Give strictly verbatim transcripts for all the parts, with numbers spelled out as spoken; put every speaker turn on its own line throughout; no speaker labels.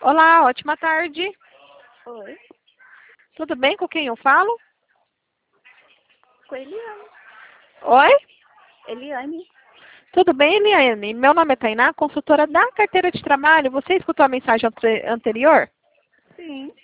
Olá, ótima tarde.
Oi,
Tudo bem com quem eu falo?
com Eliane.
Oi?
Eliane?
Tudo bem, Eliane? Meu nome é Tainá, consultora da carteira de trabalho. Você escutou a mensagem ante- anterior?
Sim.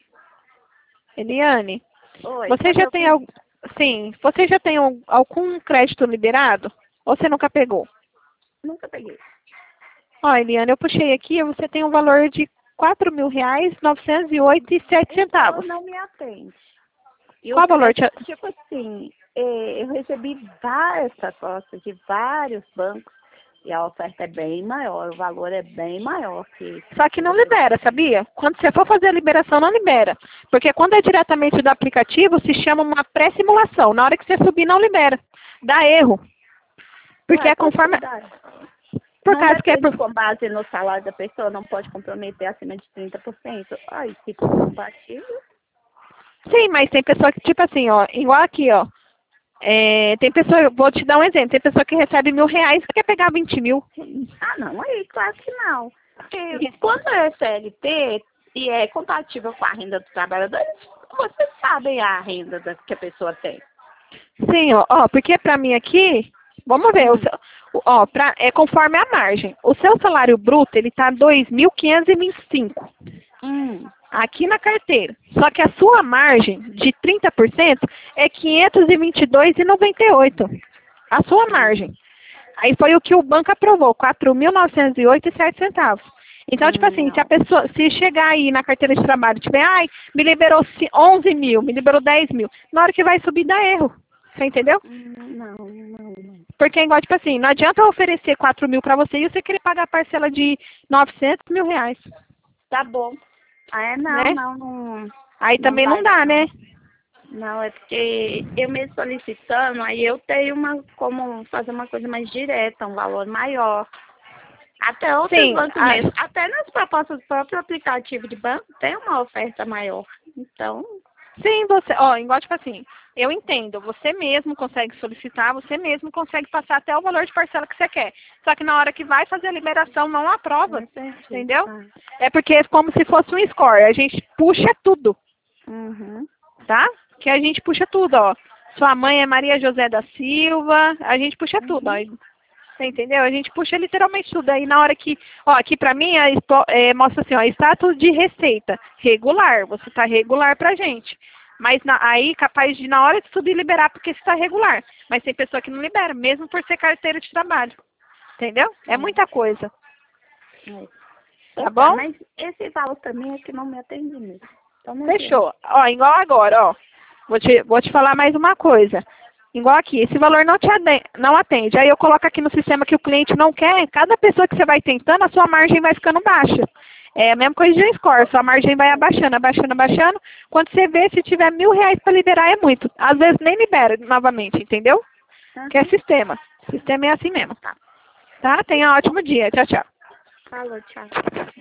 Eliane,
Oi,
você
foi
já
eu
tem
que
al- sim, você já tem al- algum crédito liberado? Ou você nunca pegou?
nunca peguei.
Ó, Eliane, eu puxei aqui, você tem um valor de quatro mil reais, novecentos e oito e sete
Então
centavos.
não me atende. E o
Qual valor?
crédito,
Te...
tipo assim, eh, eu recebi várias propostas de vários bancos e a oferta é bem maior, o valor é bem maior que
Só que
que
não
você.
libera, sabia? Quando você for fazer a liberação, não libera. Porque quando é diretamente do aplicativo, se chama uma pré-simulação. Na hora que você subir, não libera. Dá erro. Porque
Ué,
é
por que
conforme...
que dá?
Por
Não
causa que é...
depende
Por...
com base no salário da pessoa, não pode comprometer acima de trinta por cento. Ai, se for compatível.
Sim, mas tem pessoa que, tipo assim, ó, igual aqui, ó. É, tem pessoa, eu vou te dar um exemplo, tem pessoa que recebe mil reais e quer pegar vinte mil.
Ah, não, aí claro que não. Porque quando é C L T e é compatível com a renda do trabalhador, vocês sabem a renda da, que a pessoa tem.
Sim, ó, ó, porque pra mim aqui, vamos ver, o
Hum,
seu, o- ó, pra, é conforme a margem. O seu salário bruto, ele tá dois mil quinhentos e vinte e cinco.
hum,
Aqui na carteira. Só que a sua margem de trinta por cento é quinhentos e vinte e dois reais e noventa e oito centavos. A sua margem. Aí foi o que o banco aprovou, quatro mil novecentos e oito reais e sete centavos. Então, tipo
hum,
assim, se a
não.
pessoa, se chegar aí na carteira de trabalho e tiver, ai, me liberou ci- onze mil, me liberou dez mil, na hora que vai subir dá erro. Você entendeu?
Hum, não, não, não.
Porque é igual, tipo assim, não adianta eu oferecer quatro mil pra você e você querer pagar a parcela de novecentos mil reais,
Tá bom. Ah, é, não,
né?
não, não,
Aí
não
também não
vai
dá,
não.
né?
Não, é porque eu me solicitando, aí eu tenho uma, como fazer uma coisa mais direta, um valor maior. Até outros
Sim,
bancos
a-
mesmo. Até nas propostas do próprio aplicativo de banco tem uma oferta maior. Então,
sim, você, ó, igual tipo assim, eu entendo, você mesmo consegue solicitar, você mesmo consegue passar até o valor de parcela que você quer. Só que na hora que vai fazer a liberação não aprova,
não entendi.
entendeu?
Ah,
É porque é como se fosse um score, a gente puxa tudo,
uhum,
tá? Que a gente puxa tudo, ó. Sua mãe é Maria José da Silva, a gente puxa tudo, ó.
uhum,
Você entendeu? A gente puxa literalmente tudo. Aí na hora que, ó, aqui pra mim a expo- é, mostra assim, ó, status de receita regular. Você tá regular pra gente. Mas na- aí capaz de na hora de subir liberar porque está regular. Mas tem pessoa que não libera, mesmo por ser carteira de trabalho. Entendeu? É muita coisa.
é.
Tá
Então tá,
bom?
mas esse valor também é que não me atende mesmo. Então não adianta.
Fechou. Ó, igual agora, ó. Vou te, vou te falar mais uma coisa. Igual aqui, esse valor não te ade- não atende. Aí eu coloco aqui no sistema que o cliente não quer. Cada pessoa que você vai tentando, a sua margem vai ficando baixa. É a mesma coisa de um score. Sua margem vai abaixando, abaixando, abaixando. Quando você vê, se tiver mil reais para liberar, é muito. Às vezes nem libera novamente, entendeu? Que é
Uhum.
sistema. Sistema é assim mesmo.
Tá.
Tá? Tenha um ótimo dia. Tchau, tchau.
Falou, tchau.